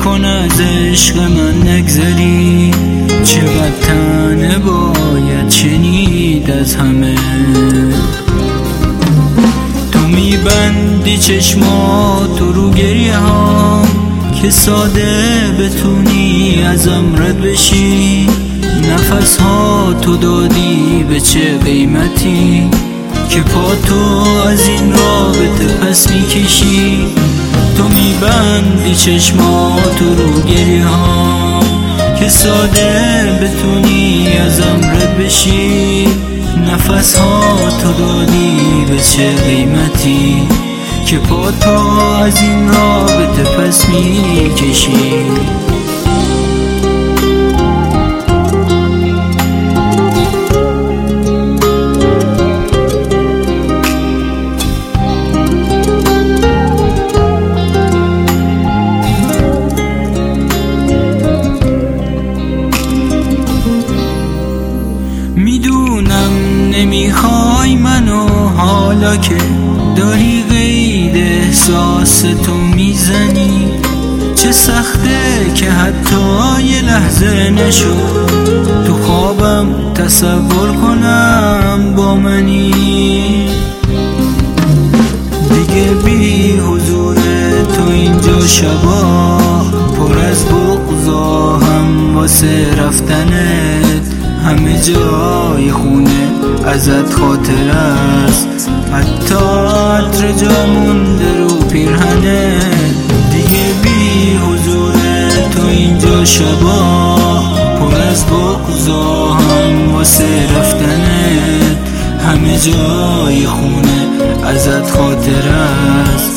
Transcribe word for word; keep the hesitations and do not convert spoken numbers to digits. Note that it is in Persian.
نکن از عشق من نگذری، چقدر تنه باید شنید از همه. تو میبندی چشماتو رو گریه ها که ساده بتونی ازم رد بشی. نفس ها تو دادی به چه قیمتی که پا تو از این رابطه پس میکشی. تو میبندی چشماتو رو گریه ها که ساده بتونی ازم رد بشی. نفس ها تو دادی به چه قیمتی که پا تو از این رابطه پس میکشی. میدونم نمیخوای منو، حالا که داری قید احساس تو میزنی. چه سخته که حتی یه لحظه نشد تو خوابم تصور کنم با منی. دیگه بی حضور تو اینجا شبا پر از بغضا هم واسه رفتنت. همه جای خونه ازت خاطر است، حتی عطر جا مونده رو پیرهنت. دیگه بی حضور تو اینجا شبا پر از بغضا هم واسه رفتنت. همه جای خونه ازت خاطر است،